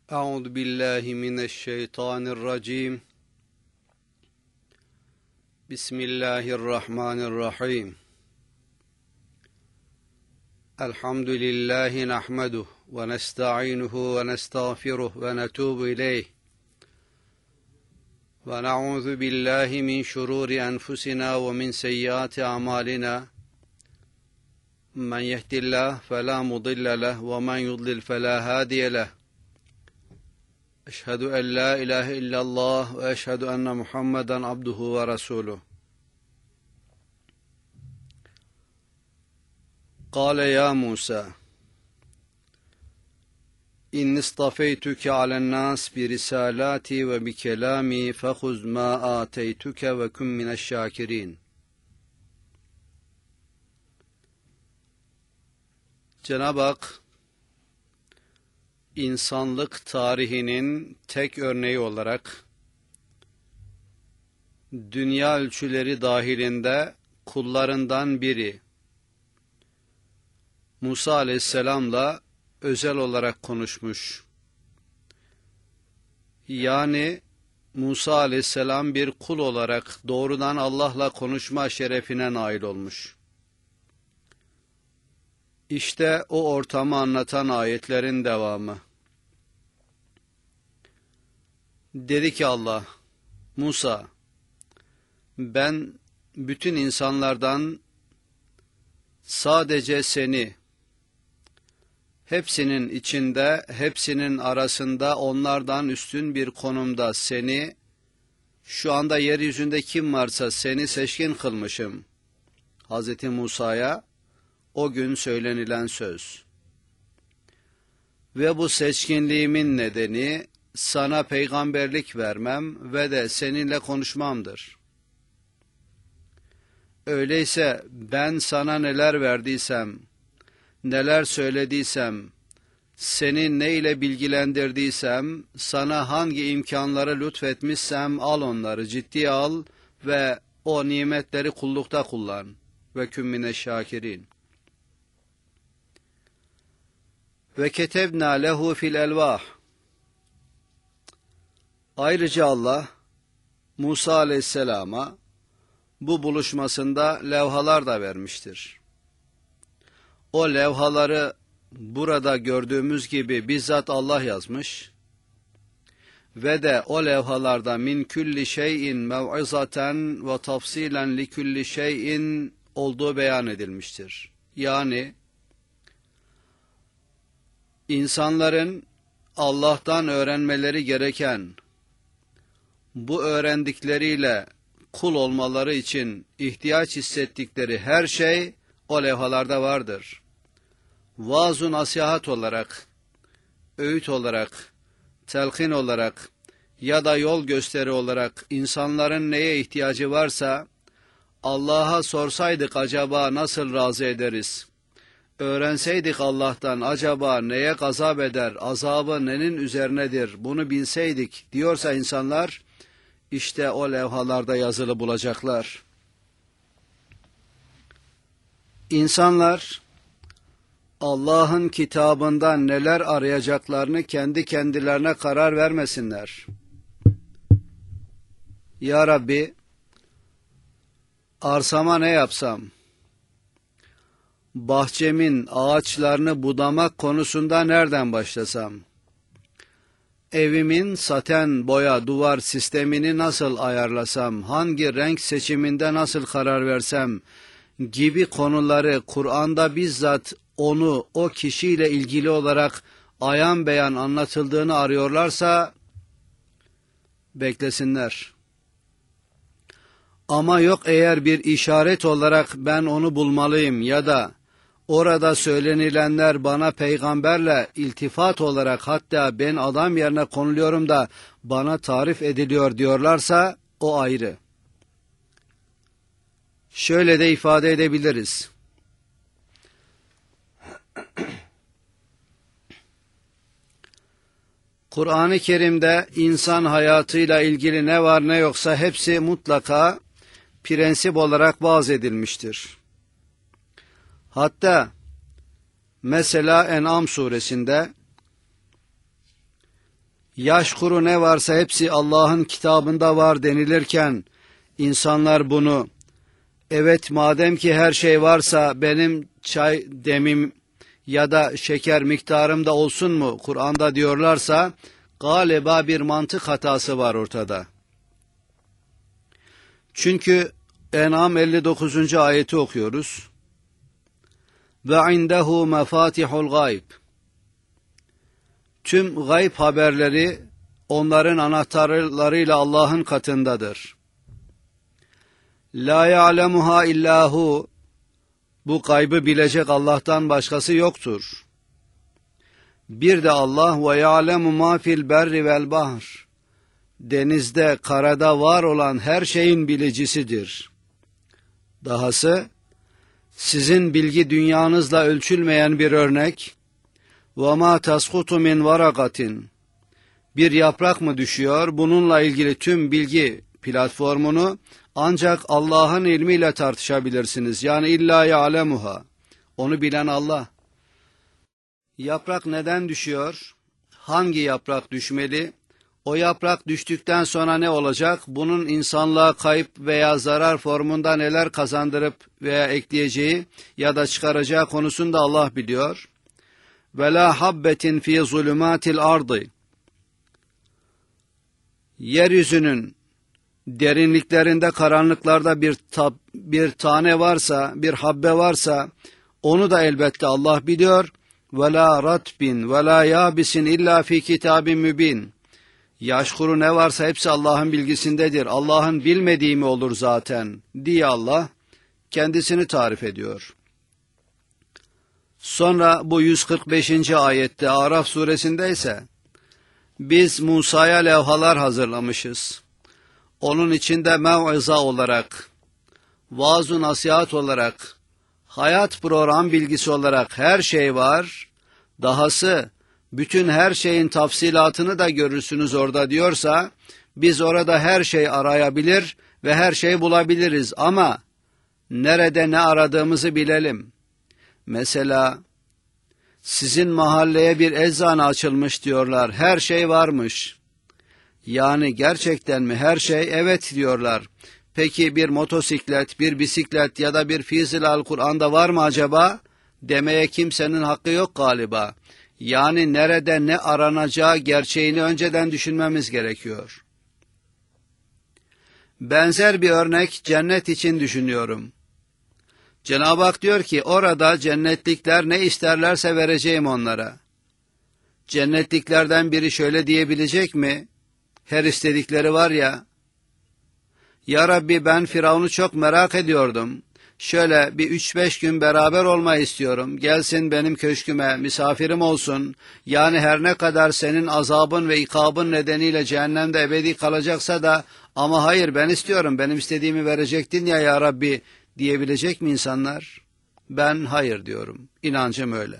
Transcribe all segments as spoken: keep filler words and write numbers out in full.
أعوذ بالله من الشيطان الرجيم بسم الله الرحمن الرحيم الحمد لله نحمده ونستعينه ونستغفره ونتوب إليه ونعوذ بالله من شرور أنفسنا ومن سيئات أعمالنا من يهد الله فلا مضل له ومن يضلل فلا هادي له أشهد أن لا إله إلا الله وأشهد أن محمدا عبده ورسوله قال يا موسى إني اصطفيتك على الناس برسالاتي وبكلامي فخذ ما آتيتك وكن من الشاكرين. Cenab-ı Hak insanlık tarihinin tek örneği olarak dünya ölçüleri dahilinde kullarından biri Musa Aleyhisselam'la özel olarak konuşmuş. Yani Musa Aleyhisselam bir kul olarak doğrudan Allah'la konuşma şerefine nail olmuş. İşte o ortamı anlatan ayetlerin devamı. Dedi ki Allah, Musa, ben bütün insanlardan sadece seni, hepsinin içinde, hepsinin arasında onlardan üstün bir konumda seni, şu anda yeryüzünde kim varsa seni seçkin kılmışım. Hazreti Musa'ya o gün söylenilen söz. Ve bu seçkinliğimin nedeni sana peygamberlik vermem ve de seninle konuşmamdır. Öyleyse ben sana neler verdiysem, neler söylediysem, seni ne ile bilgilendirdiysem, sana hangi imkanları lütfetmişsem al onları ciddiye al ve o nimetleri kullukta kullan. Ve kün mineşşâkirîn. Ve ketebnâ lehu fil elvâh. Ayrıca Allah Musa Aleyhisselam'a bu buluşmasında levhalar da vermiştir. O levhaları burada gördüğümüz gibi bizzat Allah yazmış ve de o levhalarda min külli şeyin mev'izaten ve tafsilen li külli şeyin olduğu beyan edilmiştir. Yani insanların Allah'tan öğrenmeleri gereken, bu öğrendikleriyle kul olmaları için ihtiyaç hissettikleri her şey o levhalarda vardır. Vaaz-ı nasihat olarak, öğüt olarak, telkin olarak ya da yol gösteri olarak insanların neye ihtiyacı varsa Allah'a sorsaydık acaba nasıl razı ederiz? Öğrenseydik Allah'tan acaba neye gazap eder, azabı nenin üzerinedir bunu bilseydik diyorsa insanlar, işte o levhalarda yazılı bulacaklar. İnsanlar Allah'ın kitabından neler arayacaklarını kendi kendilerine karar vermesinler. Ya Rabbi, arsama ne yapsam? Bahçemin ağaçlarını budamak konusunda nereden başlasam? Evimin saten boya duvar sistemini nasıl ayarlasam? Hangi renk seçiminde nasıl karar versem? Gibi konuları Kur'an'da bizzat onu o kişiyle ilgili olarak ayan beyan anlatıldığını arıyorlarsa beklesinler. Ama yok eğer bir işaret olarak ben onu bulmalıyım ya da orada söylenilenler bana peygamberle iltifat olarak hatta ben adam yerine konuluyorum da bana tarif ediliyor diyorlarsa o ayrı. Şöyle de ifade edebiliriz. Kur'an-ı Kerim'de insan hayatıyla ilgili ne var ne yoksa hepsi mutlaka prensip olarak vaaz edilmiştir. Hatta mesela En'am suresinde Yaşkuru ne varsa hepsi Allah'ın kitabında var denilirken insanlar bunu evet madem ki her şey varsa benim çay demim ya da şeker miktarım da olsun mu Kur'an'da diyorlarsa galiba bir mantık hatası var ortada. Çünkü En'am elli dokuzuncu ayeti okuyoruz. Ve indehu mefatihul gayb. Tüm gayb haberleri onların anahtarlarıyla Allah'ın katındadır. La ya'lemuha illahu. Bu gaybı bilecek Allah'tan başkası yoktur. Bir de Allah ve ya'lemu ma fil berri vel bahr. Denizde, karada var olan her şeyin bilicisidir. Dahası sizin bilgi dünyanızla ölçülmeyen bir örnek. وَمَا تَسْقُطُ مِنْ وَرَقَةٍ. Bir yaprak mı düşüyor? Bununla ilgili tüm bilgi platformunu ancak Allah'ın ilmiyle tartışabilirsiniz. Yani illa ya'lemuha. Onu bilen Allah. Yaprak neden düşüyor? Hangi yaprak düşmeli? O yaprak düştükten sonra ne olacak? Bunun insanlığa kayıp veya zarar formunda neler kazandırıp veya ekleyeceği ya da çıkaracağı konusunda Allah biliyor. وَلَا حَبَّةٍ ف۪ي ظُلُمَاتِ الْاَرْضِ. Yeryüzünün derinliklerinde, karanlıklarda bir, tab, bir tane varsa, bir habbe varsa, onu da elbette Allah biliyor. وَلَا رَتْبٍ وَلَا يَابِسٍ اِلَّا ف۪ي كِتَابٍ مُب۪ينٍ. Yaşkuru ne varsa hepsi Allah'ın bilgisindedir. Allah'ın bilmediği mi olur zaten diye Allah kendisini tarif ediyor. Sonra bu yüz kırk beşinci ayette Araf suresinde ise biz Musa'ya levhalar hazırlamışız. Onun içinde mev'iza olarak, vaaz-ı nasihat olarak, hayat program bilgisi olarak her şey var. Dahası bütün her şeyin tafsilatını da görürsünüz orada diyorsa, biz orada her şey arayabilir ve her şey bulabiliriz ama nerede ne aradığımızı bilelim. Mesela sizin mahalleye bir eczane açılmış diyorlar, her şey varmış. Yani gerçekten mi her şey? Evet diyorlar. Peki bir motosiklet, bir bisiklet ya da bir fizil-al Kur'an'da var mı acaba? Demeye kimsenin hakkı yok galiba. Yani nerede ne aranacağı gerçeğini önceden düşünmemiz gerekiyor. Benzer bir örnek cennet için düşünüyorum. Cenab-ı Hak diyor ki orada cennetlikler ne isterlerse vereceğim onlara. Cennetliklerden biri şöyle diyebilecek mi? Her istedikleri var ya, ya Rabbi ben Firavun'u çok merak ediyordum. Şöyle bir üç beş gün beraber olmayı istiyorum. Gelsin benim köşküme, misafirim olsun. Yani her ne kadar senin azabın ve ikabın nedeniyle cehennemde ebedi kalacaksa da ama hayır ben istiyorum, benim istediğimi verecektin ya ya Rabbi diyebilecek mi insanlar? Ben hayır diyorum. İnancım öyle.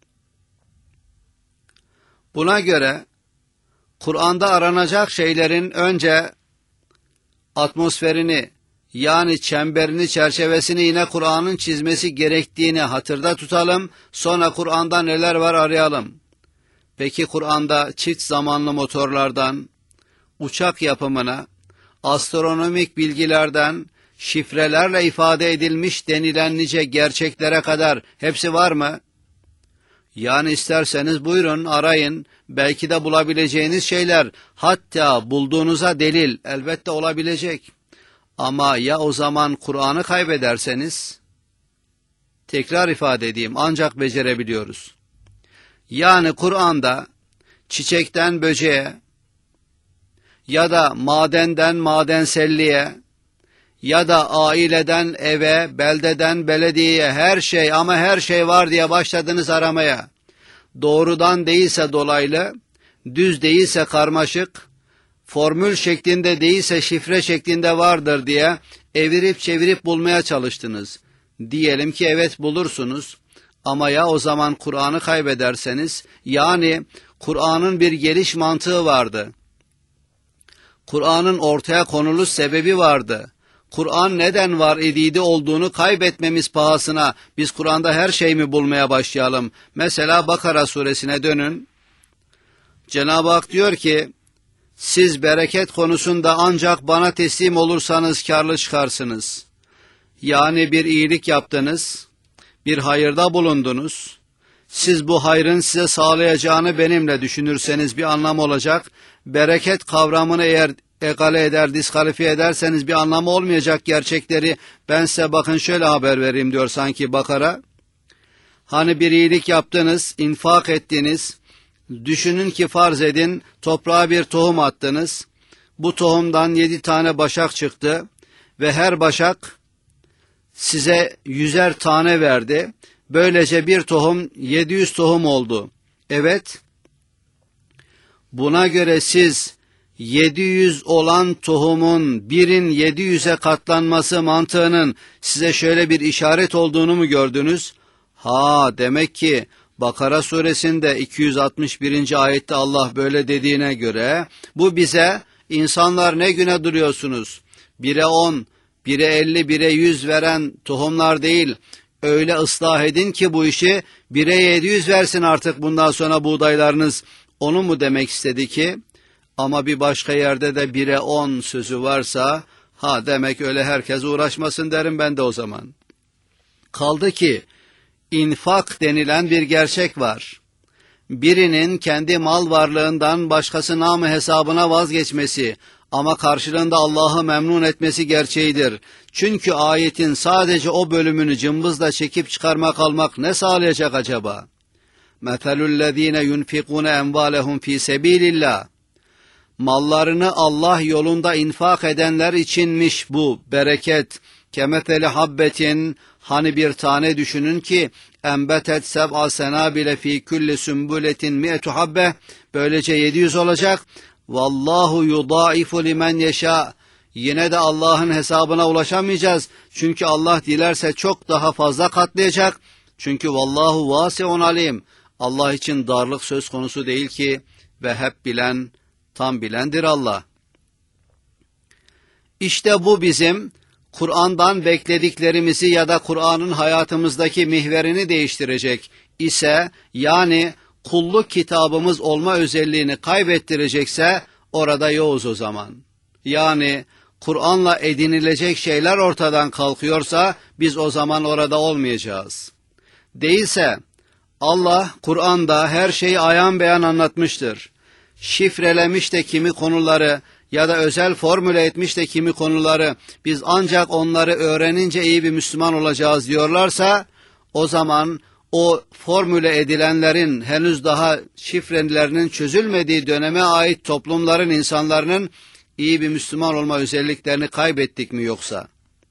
Buna göre Kur'an'da aranacak şeylerin önce atmosferini yani çemberini, çerçevesini yine Kur'an'ın çizmesi gerektiğini hatırda tutalım. Sonra Kur'an'da neler var arayalım. Peki Kur'an'da çift zamanlı motorlardan, uçak yapımına, astronomik bilgilerden, şifrelerle ifade edilmiş denilen nice gerçeklere kadar hepsi var mı? Yani isterseniz buyurun arayın, belki de bulabileceğiniz şeyler, hatta bulduğunuza delil elbette olabilecek. Ama ya o zaman Kur'an'ı kaybederseniz? Tekrar ifade edeyim, ancak becerebiliyoruz. Yani Kur'an'da çiçekten böceğe ya da madenden madenselliğe ya da aileden eve, beldeden belediyeye her şey ama her şey var diye başladınız aramaya. Doğrudan değilse dolaylı, düz değilse karmaşık, formül şeklinde değilse şifre şeklinde vardır diye evirip çevirip bulmaya çalıştınız. Diyelim ki evet bulursunuz ama ya o zaman Kur'an'ı kaybederseniz, yani Kur'an'ın bir geliş mantığı vardı. Kur'an'ın ortaya konuluş sebebi vardı. Kur'an neden var idiydi olduğunu kaybetmemiz pahasına biz Kur'an'da her şeyi mi bulmaya başlayalım? Mesela Bakara suresine dönün. Cenab-ı Hak diyor ki, siz bereket konusunda ancak bana teslim olursanız kârlı çıkarsınız. Yani bir iyilik yaptınız, bir hayırda bulundunuz. Siz bu hayrın size sağlayacağını benimle düşünürseniz bir anlam olacak. Bereket kavramını eğer egale eder, diskalifiye ederseniz bir anlamı olmayacak gerçekleri. Ben size bakın şöyle haber vereyim diyor sanki Bakara. Hani bir iyilik yaptınız, infak ettiniz. Düşünün ki farz edin toprağa bir tohum attınız. Bu tohumdan yedi tane başak çıktı ve her başak size yüzer tane verdi. Böylece bir tohum yedi yüz tohum oldu. Evet, buna göre siz yedi yüz olan tohumun birin yedi yüze katlanması mantığının size şöyle bir işaret olduğunu mu gördünüz? Ha, demek ki Bakara suresinde iki yüz altmış birinci ayette Allah böyle dediğine göre bu bize insanlar ne güne duruyorsunuz? Bire on, bire elli, bire yüz veren tohumlar değil. Öyle ıslah edin ki bu işi bire yedi yüz versin artık bundan sonra buğdaylarınız. Onu mu demek istedi ki? Ama bir başka yerde de bire on sözü varsa, ha demek öyle herkes uğraşmasın derim ben de o zaman. Kaldı ki infak denilen bir gerçek var. Birinin kendi mal varlığından başkası namı hesabına vazgeçmesi ama karşılığında Allah'ı memnun etmesi gerçeğidir. Çünkü ayetin sadece o bölümünü cımbızla çekip çıkarmak almak ne sağlayacak acaba? مَثَلُ الَّذ۪ينَ يُنْفِقُونَ اَنْوَالَهُمْ ف۪ي سَب۪يلِ اللّٰهِ Mallarını Allah yolunda infak edenler içinmiş bu bereket. Kemeteli habbetin, hani bir tane düşünün ki enbetet seb'a senabile fi kulli sümbületin mi'etu habbe, böylece yedi yüz olacak. Vallahu yudaifu limen yeşâ. Yine de Allah'ın hesabına ulaşamayacağız. Çünkü Allah dilerse çok daha fazla katlayacak. Çünkü vallahu vasi'un alim. Allah için darlık söz konusu değil ki ve hep bilen, tam bilendir Allah. İşte bu bizim Kur'an'dan beklediklerimizi ya da Kur'an'ın hayatımızdaki mihverini değiştirecek ise, yani kulluk kitabımız olma özelliğini kaybettirecekse orada yoğuz o zaman. Yani Kur'an'la edinilecek şeyler ortadan kalkıyorsa biz o zaman orada olmayacağız. Değilse Allah Kur'an'da her şeyi ayan beyan anlatmıştır. Şifrelemiş de kimi konuları ya da özel formüle etmiş de kimi konuları, biz ancak onları öğrenince iyi bir Müslüman olacağız diyorlarsa, o zaman o formüle edilenlerin henüz daha şifrelerinin çözülmediği döneme ait toplumların, insanların iyi bir Müslüman olma özelliklerini kaybettik mi yoksa?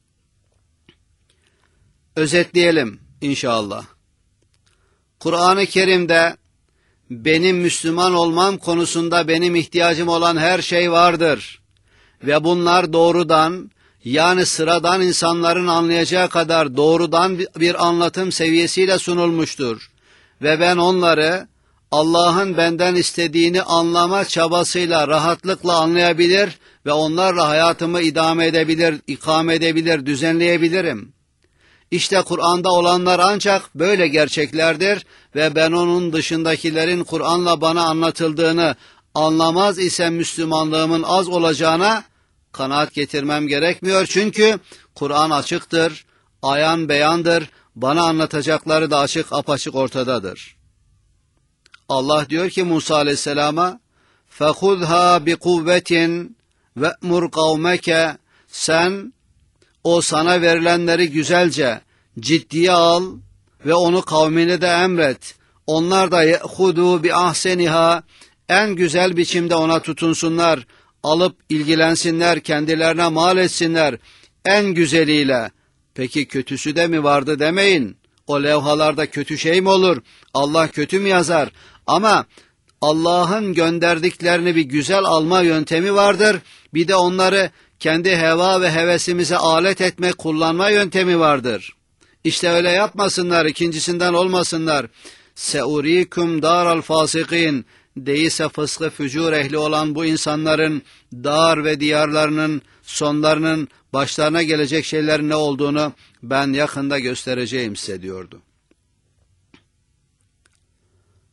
Özetleyelim inşallah. Kur'an-ı Kerim'de benim Müslüman olmam konusunda benim ihtiyacım olan her şey vardır. Ve bunlar doğrudan, yani sıradan insanların anlayacağı kadar doğrudan bir anlatım seviyesiyle sunulmuştur. Ve ben onları Allah'ın benden istediğini anlama çabasıyla rahatlıkla anlayabilir ve onlarla hayatımı idame edebilir, ikame edebilir, düzenleyebilirim. İşte Kur'an'da olanlar ancak böyle gerçeklerdir ve ben onun dışındakilerin Kur'an'la bana anlatıldığını anlamaz isem Müslümanlığımın az olacağına kanaat getirmem gerekmiyor. Çünkü Kur'an açıktır, ayan beyandır, bana anlatacakları da açık apaçık ortadadır. Allah diyor ki Musa aleyhisselama, فَخُذْهَا بِقُوَّةٍ وَأْمُرْ قَوْمَكَ Sen o sana verilenleri güzelce ciddiye al ve onu kavmine de emret. Onlar da ye'hudu bi ahseniha, en güzel biçimde ona tutunsunlar, alıp ilgilensinler, kendilerine mal etsinler en güzeliyle. Peki kötüsü de mi vardı demeyin. O levhalarda kötü şey mi olur? Allah kötü mü yazar? Ama Allah'ın gönderdiklerini bir güzel alma yöntemi vardır. Bir de onları kendi heva ve hevesimize alet etme, kullanma yöntemi vardır. İşte öyle yapmasınlar, ikincisinden olmasınlar. Seurikum daral fasikin, değilse fıskı fücur ehli olan bu insanların dar ve diyarlarının sonlarının başlarına gelecek şeylerin ne olduğunu ben yakında göstereceğim size diyordu.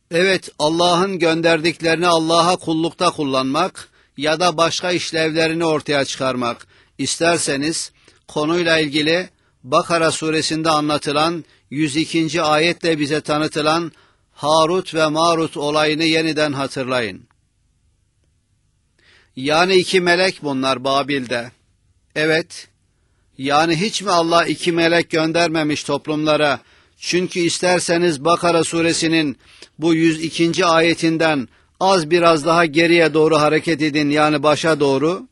Evet, Allah'ın gönderdiklerini Allah'a kullukta kullanmak ya da başka işlevlerini ortaya çıkarmak. İsterseniz konuyla ilgili Bakara suresinde anlatılan yüz ikinci ayetle bize tanıtılan Harut ve Marut olayını yeniden hatırlayın. Yani iki melek bunlar Babil'de. Evet, yani hiç mi Allah iki melek göndermemiş toplumlara? Çünkü isterseniz Bakara suresinin bu yüz ikinci ayetinden az biraz daha geriye doğru hareket edin, yani başa doğru.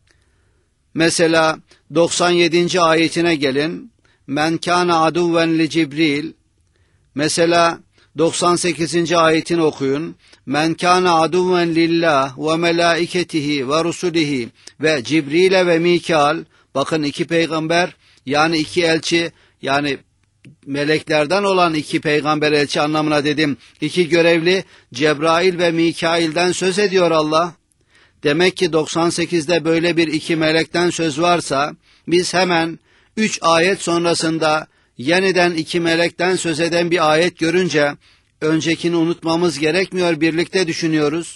Mesela doksan yedinci ayetine gelin. Men kâne aduven li Cibril. Mesela doksan sekizinci ayetini okuyun. Men kâne aduven lillah ve melâiketihi ve rusulihi ve Cibril'e ve Mikail. Bakın iki peygamber, yani iki elçi, yani meleklerden olan iki peygamber elçi anlamına dedim. İki görevli Cebrail ve Mikail'den söz ediyor Allah. Demek ki doksan sekizde böyle bir iki melekten söz varsa biz hemen üç ayet sonrasında yeniden iki melekten söz eden bir ayet görünce öncekini unutmamız gerekmiyor, birlikte düşünüyoruz.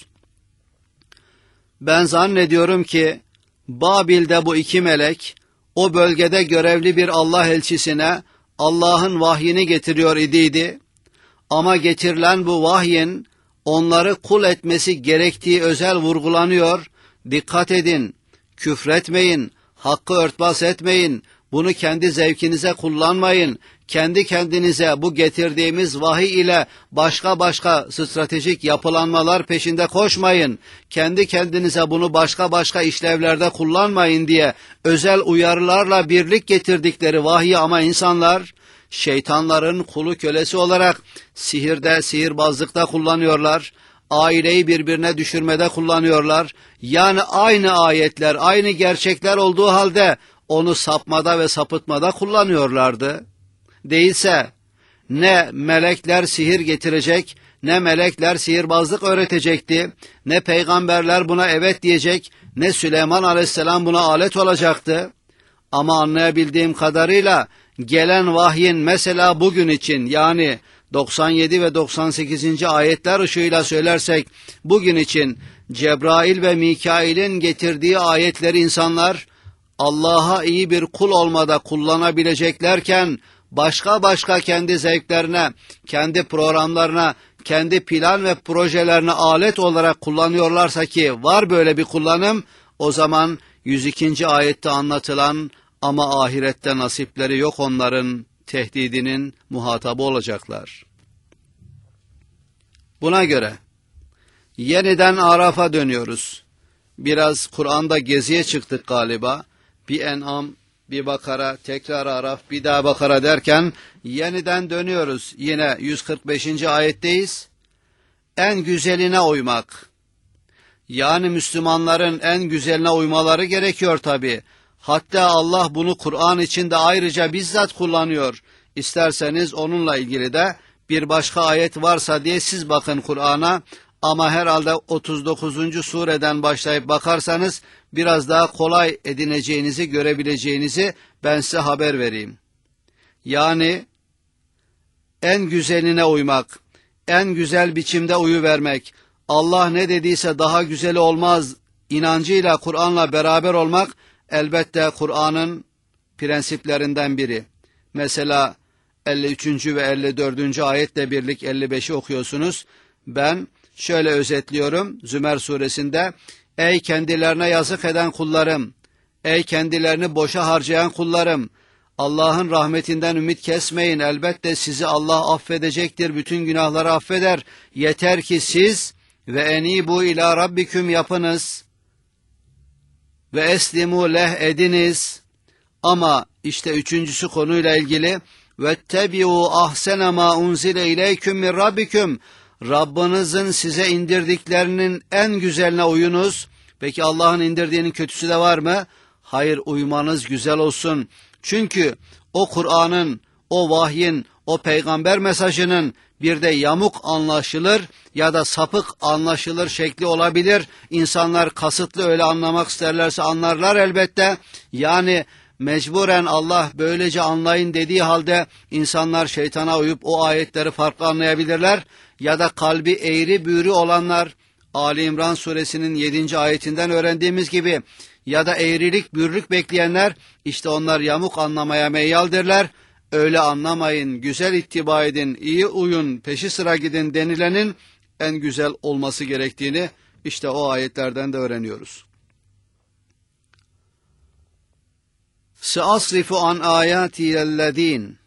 Ben zannediyorum ki Babil'de bu iki melek o bölgede görevli bir Allah elçisine Allah'ın vahyini getiriyor idiydi. Ama getirilen bu vahyin onları kul etmesi gerektiği özel vurgulanıyor. Dikkat edin, küfretmeyin, hakkı örtbas etmeyin, bunu kendi zevkinize kullanmayın, kendi kendinize bu getirdiğimiz vahiy ile başka başka stratejik yapılanmalar peşinde koşmayın, kendi kendinize bunu başka başka işlevlerde kullanmayın diye özel uyarılarla birlik getirdikleri vahiy ama insanlar şeytanların kulu kölesi olarak sihirde, sihirbazlıkta kullanıyorlar. Aileyi birbirine düşürmede kullanıyorlar. Yani aynı ayetler, aynı gerçekler olduğu halde onu sapmada ve sapıtmada kullanıyorlardı. Değilse ne melekler sihir getirecek, ne melekler sihirbazlık öğretecekti, ne peygamberler buna evet diyecek, ne Süleyman Aleyhisselam buna alet olacaktı. Ama anlayabildiğim kadarıyla gelen vahyin mesela bugün için, yani doksan yedi ve doksan sekizinci ayetler ışığıyla söylersek bugün için Cebrail ve Mikail'in getirdiği ayetleri insanlar Allah'a iyi bir kul olmada kullanabileceklerken başka başka kendi zevklerine, kendi programlarına, kendi plan ve projelerine alet olarak kullanıyorlarsa ki var böyle bir kullanım, o zaman yüz ikinci ayette anlatılan ama ahirette nasipleri yok onların tehdidinin muhatabı olacaklar. Buna göre yeniden Araf'a dönüyoruz. Biraz Kur'an'da geziye çıktık galiba. Bir En'am, bir Bakara, tekrar Araf, bir daha Bakara derken yeniden dönüyoruz. Yine yüz kırk beşinci ayetteyiz. En güzeline uymak. Yani Müslümanların en güzeline uymaları gerekiyor tabi. Hatta Allah bunu Kur'an içinde ayrıca bizzat kullanıyor. İsterseniz onunla ilgili de bir başka ayet varsa diye siz bakın Kur'an'a. Ama herhalde otuz dokuzuncu sureden başlayıp bakarsanız biraz daha kolay edineceğinizi, görebileceğinizi ben size haber vereyim. Yani en güzeline uymak, en güzel biçimde uyuvermek, Allah ne dediyse daha güzeli olmaz inancıyla Kur'an'la beraber olmak elbette Kur'an'ın prensiplerinden biri. Mesela elli üçüncü ve elli dördüncü ayetle birlik elli beşi okuyorsunuz. Ben şöyle özetliyorum Zümer suresinde: ey kendilerine yazık eden kullarım, ey kendilerini boşa harcayan kullarım, Allah'ın rahmetinden ümit kesmeyin, elbette sizi Allah affedecektir, bütün günahları affeder, yeter ki siz ve enibu ila rabbiküm yapınız ve eslimu leh ediniz. Ama işte üçüncüsü konuyla ilgili: vettebi'u ahsene ma unzile ileyküm min rabbiküm, Rabbinizin size indirdiklerinin en güzeline uyunuz. Peki Allah'ın indirdiğinin kötüsü de var mı? Hayır, uymanız güzel olsun. Çünkü o Kur'an'ın, o vahyin, o peygamber mesajının bir de yamuk anlaşılır ya da sapık anlaşılır şekli olabilir. İnsanlar kasıtlı öyle anlamak isterlerse anlarlar elbette. Yani mecburen Allah böylece anlayın dediği halde insanlar şeytana uyup o ayetleri farklı anlayabilirler. Ya da kalbi eğri büğrü olanlar, Ali İmran suresinin yedinci ayetinden öğrendiğimiz gibi, ya da eğrilik bürlük bekleyenler, işte onlar yamuk anlamaya meyyaldirler. Öyle anlamayın, güzel ittiba edin, iyi uyun, peşi sıra gidin denilenin en güzel olması gerektiğini işte o ayetlerden de öğreniyoruz. Seasrifu an ayatiyellezin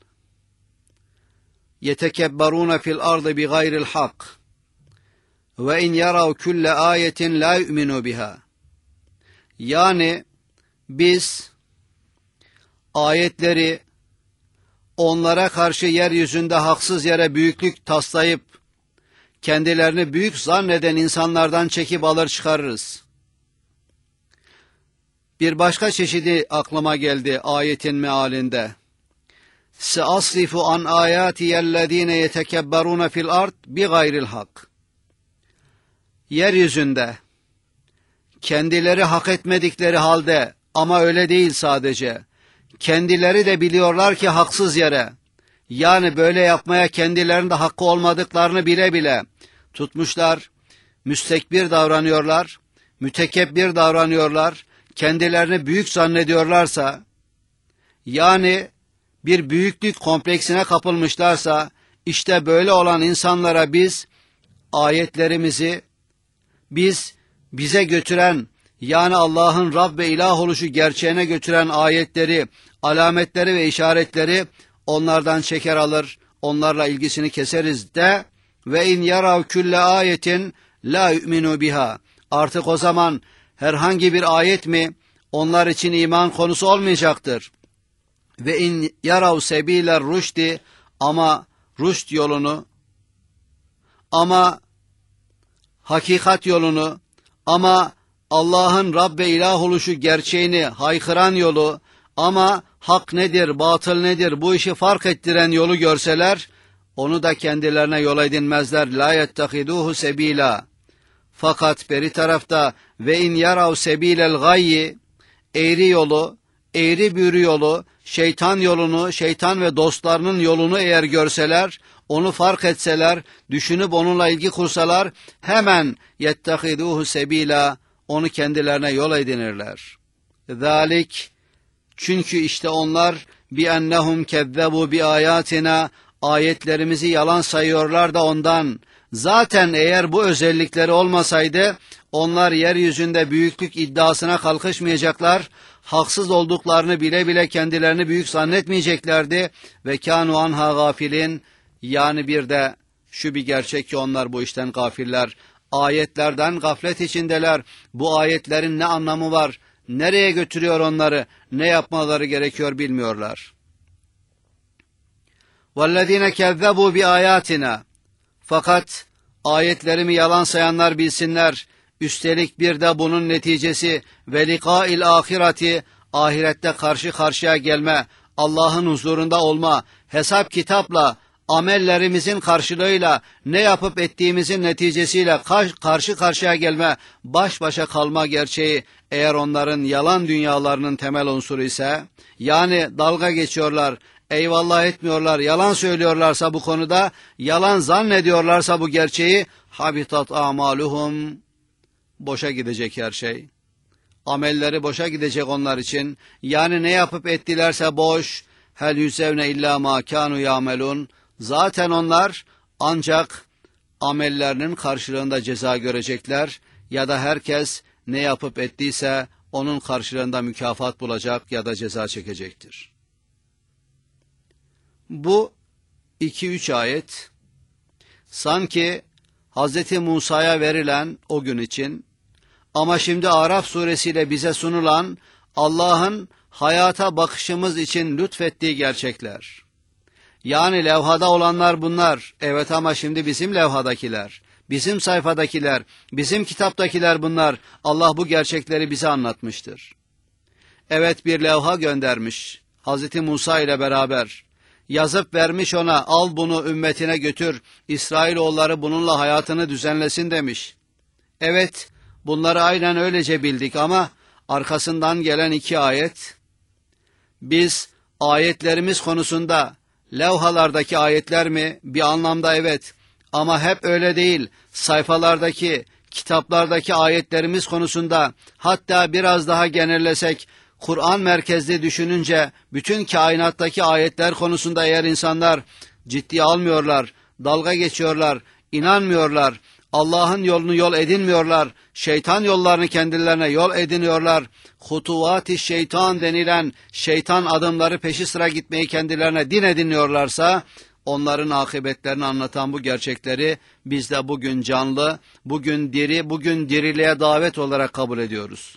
yetekebberun fil ardı bi gayril hak ve in yarav kulle ayetin la yu'minu biha. Yani biz ayetleri onlara karşı yeryüzünde haksız yere büyüklük taslayıp kendilerini büyük zanneden insanlardan çekip alır çıkarırız. Bir başka çeşidi aklıma geldi ayetin mealinde. Seasrifu an ayatiyellezine yetekebberun fil ard bi gayril hak. Yeryüzünde kendileri hak etmedikleri halde, ama öyle değil sadece, kendileri de biliyorlar ki haksız yere, yani böyle yapmaya kendilerinde hakkı olmadıklarını bile bile tutmuşlar, müstekbir davranıyorlar, mütekebbir davranıyorlar, kendilerini büyük zannediyorlarsa, yani bir büyüklük kompleksine kapılmışlarsa, işte böyle olan insanlara biz ayetlerimizi, biz bize götüren, yani Allah'ın Rab ve ilah oluşu gerçeğine götüren ayetleri, alametleri ve işaretleri onlardan çeker alır, onlarla ilgisini keseriz de ve in yarav külle ayetin la yu'minu biha. Artık o zaman herhangi bir ayet mi onlar için iman konusu olmayacaktır. Ve in yarav sebiler rüşdi, ama rüşd yolunu, ama hakikat yolunu, ama Allah'ın Rab ve ilah oluşu gerçeğini haykıran yolu, ama hak nedir, batıl nedir, bu işi fark ettiren yolu görseler, onu da kendilerine yol edinmezler. La yettehiduhu sebila. Fakat beri tarafta ve in yarav sebilel gayyi, eğri yolu, eğri büğrü yolu, şeytan yolunu, şeytan ve dostlarının yolunu eğer görseler, onu fark etseler, düşünüp onunla ilgi kursalar, hemen yettehiduhu sebila, onu kendilerine yol edinirler. Zalik, çünkü işte onlar bi ennehum kezzebu bi ayatina, ayetlerimizi yalan sayıyorlar da ondan. Zaten eğer bu özellikleri olmasaydı onlar yeryüzünde büyüklük iddiasına kalkışmayacaklar, haksız olduklarını bile bile kendilerini büyük zannetmeyeceklerdi ve kânu anha gafilin. Yani bir de şu bir gerçek ki onlar bu işten gafiller, ayetlerden gaflet içindeler. Bu ayetlerin ne anlamı var, nereye götürüyor onları, ne yapmaları gerekiyor bilmiyorlar. وَالَّذ۪ينَ كَذَّبُوا بِآيَاتِنَا. Fakat ayetlerimi yalan sayanlar bilsinler, üstelik bir de bunun neticesi ve likâil ahireti, ahirette karşı karşıya gelme, Allah'ın huzurunda olma, hesap kitapla, amellerimizin karşılığıyla, ne yapıp ettiğimizin neticesiyle karşı karşıya gelme, baş başa kalma gerçeği eğer onların yalan dünyalarının temel unsuru ise, yani dalga geçiyorlar, eyvallah etmiyorlar, yalan söylüyorlarsa bu konuda, yalan zannediyorlarsa bu gerçeği, habitat amaluhum, boşa gidecek her şey. Amelleri boşa gidecek onlar için. Yani ne yapıp ettilerse boş. Hel yüzevne illa ma kanu yamelun. Zaten onlar ancak amellerinin karşılığında ceza görecekler ya da herkes ne yapıp ettiyse onun karşılığında mükafat bulacak ya da ceza çekecektir. Bu iki üç ayet sanki Hazreti Musa'ya verilen o gün için, ama şimdi Araf suresiyle bize sunulan Allah'ın hayata bakışımız için lütfettiği gerçekler. Yani levhada olanlar bunlar. Evet, ama şimdi bizim levhadakiler, bizim sayfadakiler, bizim kitaptakiler bunlar. Allah bu gerçekleri bize anlatmıştır. Evet, bir levha göndermiş Hazreti Musa ile beraber. Yazıp vermiş ona, al bunu ümmetine götür, İsrailoğulları bununla hayatını düzenlesin demiş. Evet, bunları aynen öylece bildik ama arkasından gelen iki ayet, Biz ayetlerimiz konusunda levhalardaki ayetler mi? Bir anlamda evet. Ama hep öyle değil. Sayfalardaki, kitaplardaki ayetlerimiz konusunda, hatta biraz daha genellesek, Kur'an merkezli düşününce bütün kainattaki ayetler konusunda eğer insanlar ciddiye almıyorlar, dalga geçiyorlar, inanmıyorlar, Allah'ın yolunu yol edinmiyorlar, şeytan yollarını kendilerine yol ediniyorlar, hutuvat-i şeytan denilen şeytan adımları peşi sıra gitmeyi kendilerine din ediniyorlarsa, onların akıbetlerini anlatan bu gerçekleri biz de bugün canlı, bugün diri, bugün diriliğe davet olarak kabul ediyoruz.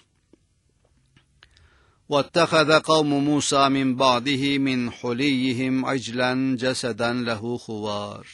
وَاتَّخَذَ قَوْمُ مُوسَى مِنْ بَعْدِهِ مِنْ حُلِيِّهِمْ عِجْلًا جَسَدًا لَهُ خُوَارٌ.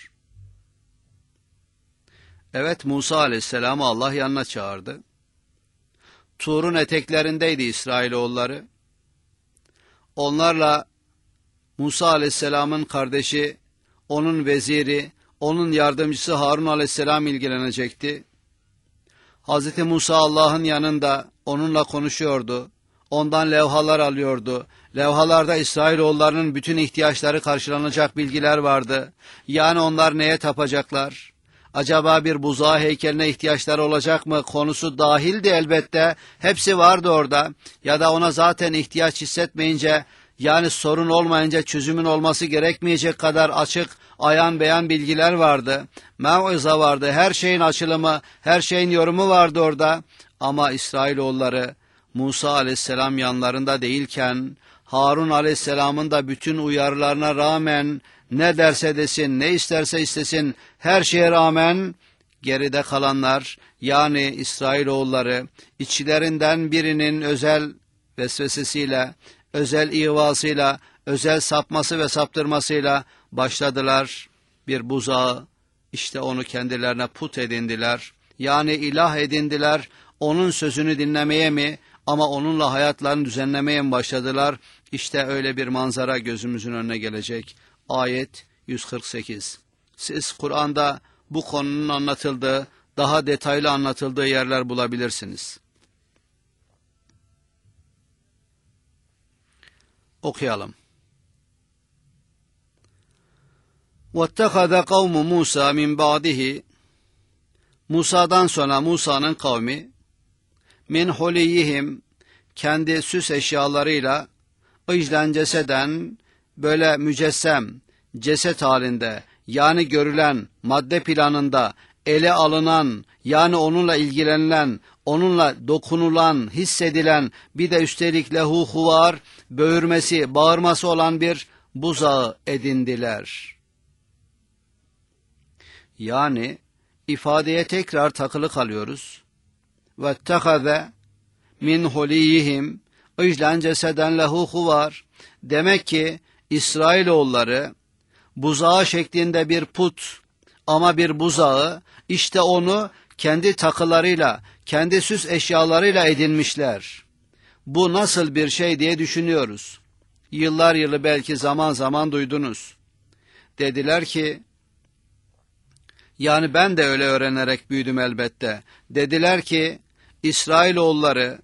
Evet, Musa aleyhisselamı Allah yanına çağırdı. Tur'un eteklerindeydi İsrailoğulları. Onlarla Musa aleyhisselamın kardeşi, onun veziri, onun yardımcısı Harun aleyhisselam ilgilenecekti. Hazreti Musa Allah'ın yanında onunla konuşuyordu. Ondan levhalar alıyordu. Levhalarda İsrailoğullarının bütün ihtiyaçları karşılanacak bilgiler vardı. Yani onlar neye tapacaklar? Acaba bir buzağı heykeline ihtiyaçları olacak mı? Konusu dahildi elbette. Hepsi vardı orada. Ya da ona zaten ihtiyaç hissetmeyince, yani sorun olmayınca çözümün olması gerekmeyecek kadar açık, ayan beyan bilgiler vardı. Mev'iza vardı. Her şeyin açılımı, her şeyin yorumu vardı orada. Ama İsrailoğulları Musa aleyhisselam yanlarında değilken, Harun aleyhisselamın da bütün uyarılarına rağmen, ne derse desin, ne isterse istesin, her şeye rağmen geride kalanlar, yani İsrailoğulları, içlerinden birinin özel vesvesesiyle, özel ihvasıyla, özel sapması ve saptırmasıyla başladılar bir buzağı, işte onu kendilerine put edindiler, yani ilah edindiler, onun sözünü dinlemeye mi, ama onunla hayatlarını düzenlemeye mi başladılar? İşte öyle bir manzara gözümüzün önüne gelecek. Ayet yüz kırk sekiz. Siz Kur'an'da bu konunun anlatıldığı, daha detaylı anlatıldığı yerler bulabilirsiniz. Okuyalım. وَاتَّخَذَ قَوْمُ مُوسَى مِنْ بَعْدِهِ. Musa'dan sonra Musa'nın kavmi, min huliyihim, kendi süs eşyalarıyla, iclen ceseden, böyle mücessem, ceset halinde, yani görülen, madde planında, ele alınan, yani onunla ilgilenilen, onunla dokunulan, hissedilen, bir de üstelik lehu huvar, böğürmesi, bağırması olan bir buzağı edindiler. Yani ifadeye tekrar takılı kalıyoruz. وَاتَّخَذَ min huliyihim iclen ceseden lehu huvar. Demek ki İsrailoğulları buzağı şeklinde bir put, ama bir buzağı, işte onu kendi takılarıyla, kendi süs eşyalarıyla edinmişler. Bu nasıl bir şey diye düşünüyoruz. Yıllar yılı belki zaman zaman duydunuz. Dediler ki, yani ben de öyle öğrenerek büyüdüm elbette. Dediler ki, İsrailoğulları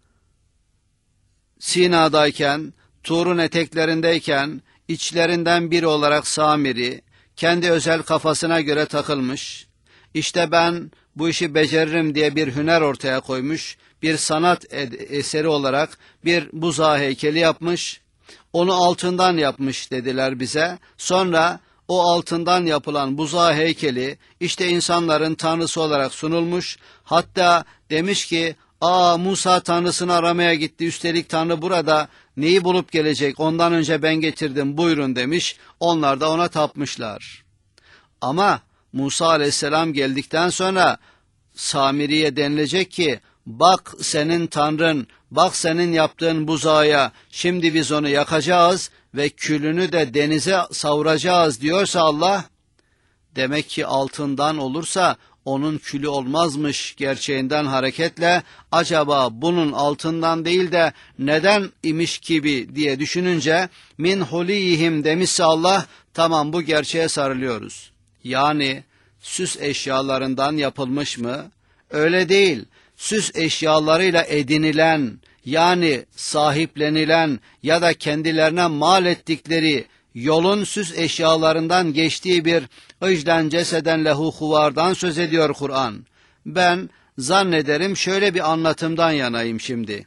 Sina'dayken, Tur'un eteklerindeyken, içlerinden biri olarak Samiri, kendi özel kafasına göre takılmış, işte ben bu işi beceririm diye bir hüner ortaya koymuş, bir sanat eseri olarak bir buzağı heykeli yapmış, onu altından yapmış dediler bize. Sonra o altından yapılan buzağı heykeli işte insanların tanrısı olarak sunulmuş, hatta demiş ki, ''Aa, Musa tanrısını aramaya gitti, üstelik tanrı burada, neyi bulup gelecek, ondan önce ben getirdim, buyurun.'' demiş, onlar da ona tapmışlar. Ama Musa aleyhisselam geldikten sonra Samiri'ye denilecek ki, ''Bak senin tanrın, bak senin yaptığın buzağa, şimdi biz onu yakacağız ve külünü de denize savuracağız.'' diyorsa Allah, demek ki altından olursa onun külü olmazmış gerçeğinden hareketle, acaba bunun altından değil de neden imiş gibi diye düşününce, min huliyihim demişse Allah, tamam, bu gerçeğe sarılıyoruz. Yani süs eşyalarından yapılmış mı? Öyle değil. Süs eşyalarıyla edinilen, yani sahiplenilen ya da kendilerine mal ettikleri yolun süs eşyalarından geçtiği bir ıcden ceseden lehu huvardan söz ediyor Kur'an. Ben zannederim şöyle bir anlatımdan yanayım şimdi.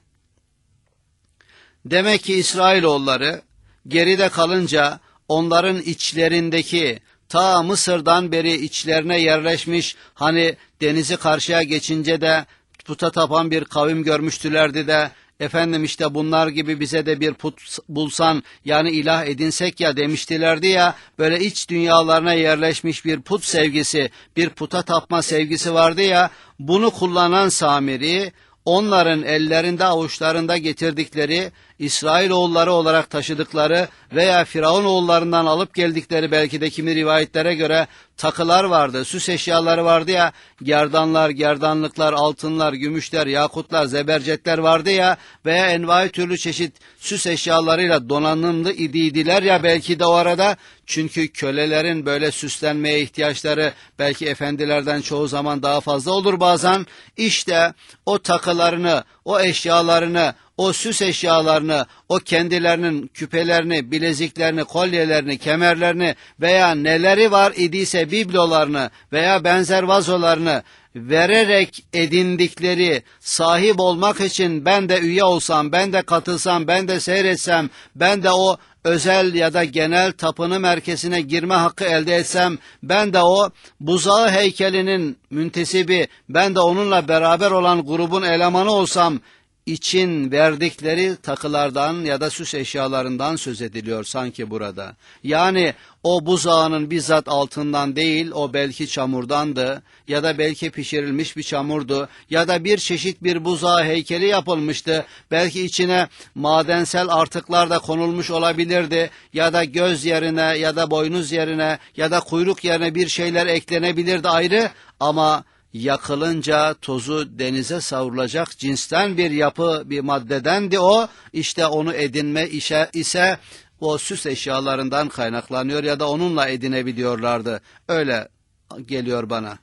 Demek ki İsrailoğulları geride kalınca onların içlerindeki ta Mısır'dan beri içlerine yerleşmiş, hani denizi karşıya geçince de puta tapan bir kavim görmüştülerdi de, efendim işte bunlar gibi bize de bir put bulsan, yani ilah edinsek ya demiştilerdi ya, böyle iç dünyalarına yerleşmiş bir put sevgisi, bir puta tapma sevgisi vardı ya, bunu kullanan Samiri, onların ellerinde avuçlarında getirdikleri, İsrailoğulları olarak taşıdıkları veya Firavunoğullarından alıp geldikleri belki de kimi rivayetlere göre takılar vardı, süs eşyaları vardı ya, gerdanlar, gerdanlıklar, altınlar, gümüşler, yakutlar, zebercetler vardı ya veya envai türlü çeşit süs eşyalarıyla donanımlı idiydiler ya belki de o arada, çünkü kölelerin böyle süslenmeye ihtiyaçları belki efendilerden çoğu zaman daha fazla olur bazen. İşte o takılarını, o eşyalarını, o süs eşyalarını, o kendilerinin küpelerini, bileziklerini, kolyelerini, kemerlerini veya neleri var idiyse biblolarını veya benzer vazolarını vererek edindikleri, sahip olmak için ben de üye olsam, ben de katılsam, ben de seyretsem, ben de o özel ya da genel tapını merkezine girme hakkı elde etsem, ben de o buzağı heykelinin müntesibi, ben de onunla beraber olan grubun elemanı olsam, için verdikleri takılardan ya da süs eşyalarından söz ediliyor sanki burada. Yani o buzağının bizzat altından değil, o belki çamurdandı ya da belki pişirilmiş bir çamurdu ya da bir çeşit bir buzağı heykeli yapılmıştı. Belki içine madensel artıklar da konulmuş olabilirdi ya da göz yerine ya da boynuz yerine ya da kuyruk yerine bir şeyler eklenebilirdi ayrı, ama yakılınca tozu denize savrulacak cinsten bir yapı, bir maddedendi o. İşte onu edinme işe ise o süs eşyalarından kaynaklanıyor ya da onunla edinebiliyorlardı. Öyle geliyor bana.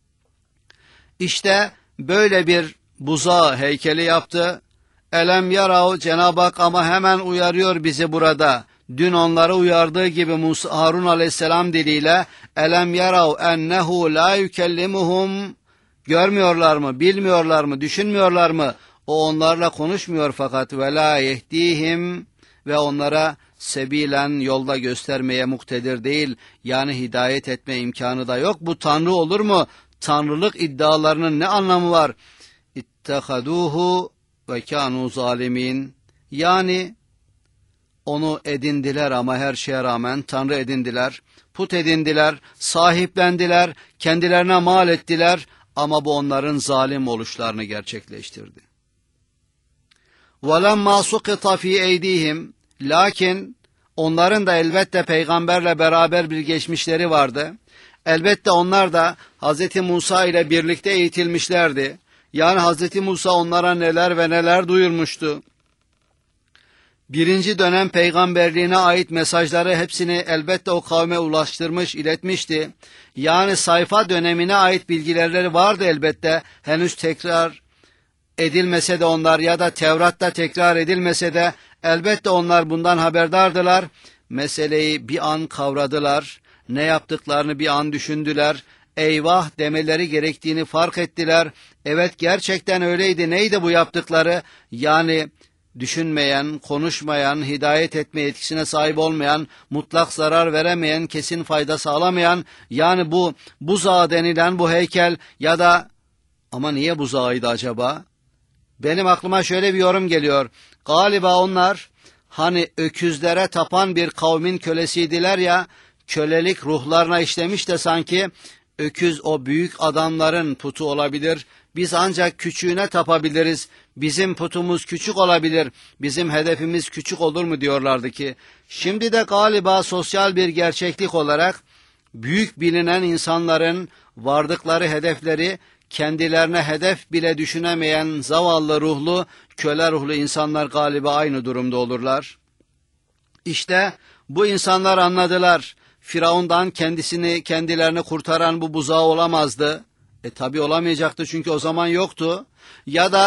İşte böyle bir buzağı heykeli yaptı. Elem yarav, Cenab-ı Hak ama hemen uyarıyor bizi burada. Dün onları uyardığı gibi Musa, Harun aleyhisselam diliyle elem yarav ennehu la yükellimuhum, görmüyorlar mı, bilmiyorlar mı, düşünmüyorlar mı? O onlarla konuşmuyor fakat ve la yehdihim, ve onlara sebilen, yolda göstermeye muktedir değil, yani hidayet etme imkanı da yok. Bu Tanrı olur mu? Tanrılık iddialarının ne anlamı var? İttehaduhu ve kânû zalimin, yani onu edindiler ama her şeye rağmen Tanrı edindiler, put edindiler, sahiplendiler, kendilerine mal ettiler ama bu onların zalim oluşlarını gerçekleştirdi. وَلَمَّا سُقِطَ ف۪ي اَيْد۪يهِمْ, lakin onların da elbette peygamberle beraber bir geçmişleri vardı. Elbette onlar da Hz. Musa ile birlikte eğitilmişlerdi. Yani Hz. Musa onlara neler ve neler duyurmuştu. Birinci dönem peygamberliğine ait mesajları hepsini elbette o kavme ulaştırmış, iletmişti. Yani sayfa dönemine ait bilgileri vardı elbette. Henüz tekrar edilmese de onlar ya da Tevrat'ta tekrar edilmese de elbette onlar bundan haberdardılar. Meseleyi bir an kavradılar. Ne yaptıklarını bir an düşündüler. Eyvah demeleri gerektiğini fark ettiler. Evet, gerçekten öyleydi. Neydi bu yaptıkları? Yani düşünmeyen, konuşmayan, hidayet etme yetkisine sahip olmayan, mutlak zarar veremeyen, kesin fayda sağlamayan, yani bu buzağı denilen bu heykel ya da, ama niye buzağıydı acaba? Benim aklıma şöyle bir yorum geliyor. Galiba onlar hani öküzlere tapan bir kavmin kölesiydiler ya, kölelik ruhlarına işlemiş de sanki öküz o büyük adamların putu olabilir. Biz ancak küçüğüne tapabiliriz. Bizim putumuz küçük olabilir. Bizim hedefimiz küçük olur mu diyorlardı ki. Şimdi de galiba sosyal bir gerçeklik olarak büyük bilinen insanların vardıkları hedefleri kendilerine hedef bile düşünemeyen zavallı ruhlu, köle ruhlu insanlar galiba aynı durumda olurlar. İşte bu insanlar anladılar. Firavundan kendisini, kendilerini kurtaran bu buzağı olamazdı. E tabi olamayacaktı çünkü o zaman yoktu. Ya da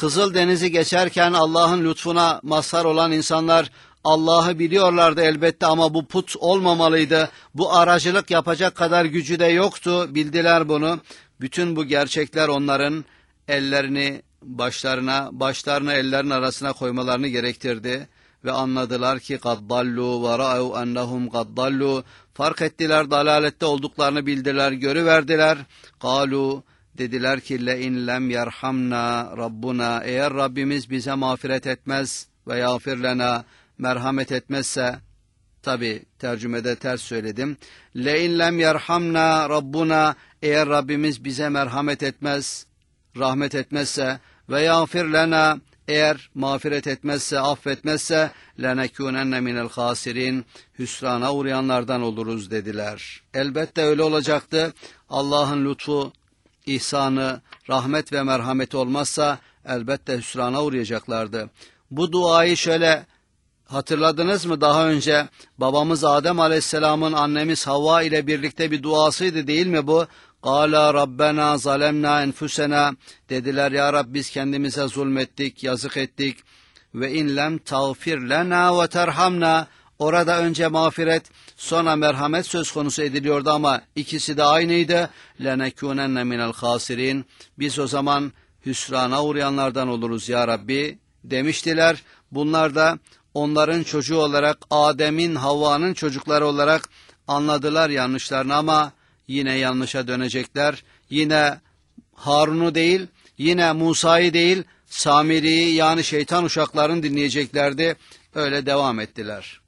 Kızıldeniz'i geçerken Allah'ın lütfuna mazhar olan insanlar Allah'ı biliyorlardı elbette ama bu put olmamalıydı. Bu aracılık yapacak kadar gücü de yoktu. Bildiler bunu. Bütün bu gerçekler onların ellerini başlarına, başlarını ellerin arasına koymalarını gerektirdi. Ve anladılar ki قَدْ ضَلُّوا وَرَأَوْا أَنَّهُمْ قَدْ ضَلُّوا Fark ettiler, dalalette olduklarını bildiler, görüverdiler. قَالُوا Dediler ki لَاِنْ لَمْ يَرْحَمْنَا رَبُّنَا Eğer Rabbimiz bize mağfiret etmez ve yağfir lena merhamet etmezse, tabi tercümede ters söyledim. لَاِنْ لَمْ يَرْحَمْنَا رَبُّنَا Eğer Rabbimiz bize merhamet etmez, rahmet etmezse ve yağfir lena eğer mağfiret etmezse, affetmezse لَنَكُونَنَّ مِنَ الْخَاسِرِينَ Hüsrana uğrayanlardan oluruz dediler. Elbette öyle olacaktı. Allah'ın lütfu, ihsanı, rahmet ve merhameti olmazsa elbette hüsrana uğrayacaklardı. Bu duayı şöyle hatırladınız mı daha önce? Babamız Adem Aleyhisselam'ın annemiz Havva ile birlikte bir duasıydı değil mi bu? Kâlâ Rabbena zalemna enfusena Dediler ya Rab biz kendimize zulmettik, yazık ettik. Ve in lem tağfir lena ve terhamna Orada önce mağfiret, sonra merhamet söz konusu ediliyordu ama ikisi de aynıydı. لَنَكُونَنَّ مِنَ الْخَاسِرِينَ Biz o zaman hüsrana uğrayanlardan oluruz ya Rabbi demiştiler. Bunlar da onların çocuğu olarak, Adem'in, Havva'nın çocukları olarak anladılar yanlışlarını ama yine yanlışa dönecekler. Yine Harun'u değil, yine Musa'yı değil, Samiri'yi yani şeytan uşaklarını dinleyeceklerdi. Öyle devam ettiler.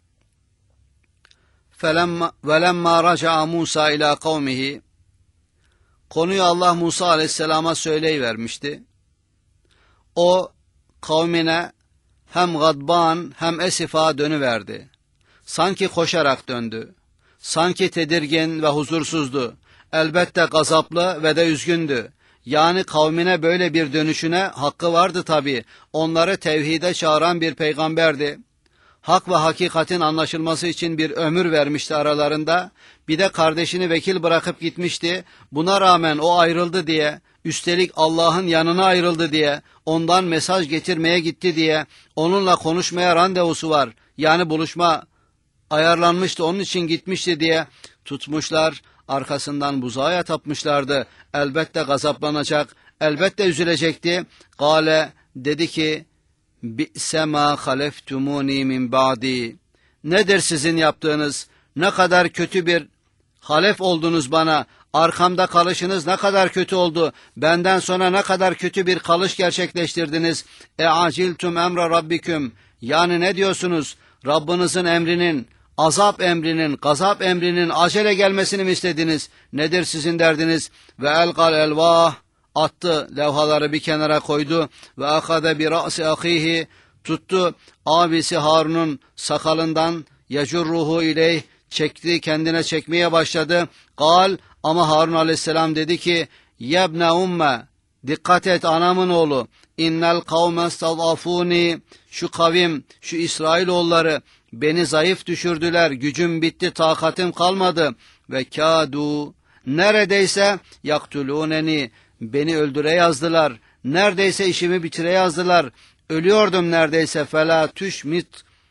وَلَمَّا رَجَعَ Musa ila kavmihi Konuyu Allah Musa aleyhisselama söyleyivermişti. O kavmine hem gadban hem esifa dönüverdi. Sanki koşarak döndü. Sanki tedirgin ve huzursuzdu. Elbette gazaplı ve de üzgündü. Yani kavmine böyle bir dönüşüne hakkı vardı tabi. Onları tevhide çağıran bir peygamberdi. Hak ve hakikatin anlaşılması için bir ömür vermişti aralarında. Bir de kardeşini vekil bırakıp gitmişti. Buna rağmen o ayrıldı diye, üstelik Allah'ın yanına ayrıldı diye, ondan mesaj getirmeye gitti diye, onunla konuşmaya randevusu var. Yani buluşma ayarlanmıştı, onun için gitmişti diye tutmuşlar. Arkasından buzağa tapmışlardı. Elbette gazaplanacak, elbette üzülecekti. Gale dedi ki, bi'se ma haleftumuni min ba'di Nedir sizin yaptığınız? Ne kadar kötü bir halef oldunuz bana. Arkamda kalışınız ne kadar kötü oldu. Benden sonra ne kadar kötü bir kalış gerçekleştirdiniz. E aciltum emre rabbiküm. Yani ne diyorsunuz? Rabbinizin emrinin, azap emrinin, gazap emrinin acele gelmesini mi istediniz? Nedir sizin derdiniz? Ve elgal elvah attı, levhaları bir kenara koydu ve akade bi ra'si ahihi tuttu abisi Harun'un sakalından yecurruhu ileyh çekti, kendine çekmeye başladı. Kal ama Harun aleyhisselam dedi ki yebne umme dikkat et anamın oğlu innel kavme stadafuni şu kavim, şu İsrailoğulları beni zayıf düşürdüler, gücüm bitti, takatim kalmadı ve kâdu neredeyse yaktulûneni beni öldüre yazdılar. Neredeyse işimi bitire yazdılar. Ölüyordum neredeyse. Fela tüşmit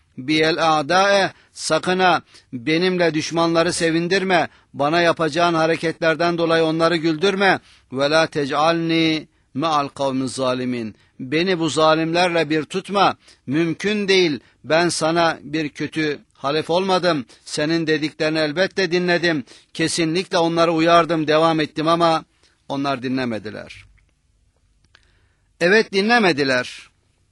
biyel a'dae sakın ha benimle düşmanları sevindirme. Bana yapacağın hareketlerden dolayı onları güldürme. Ve la tec'alni me'al kavmi zalimin. Beni bu zalimlerle bir tutma. Mümkün değil. Ben sana bir kötü halef olmadım. Senin dediklerini elbette dinledim. Kesinlikle onları uyardım, devam ettim ama onlar dinlemediler. Evet, dinlemediler.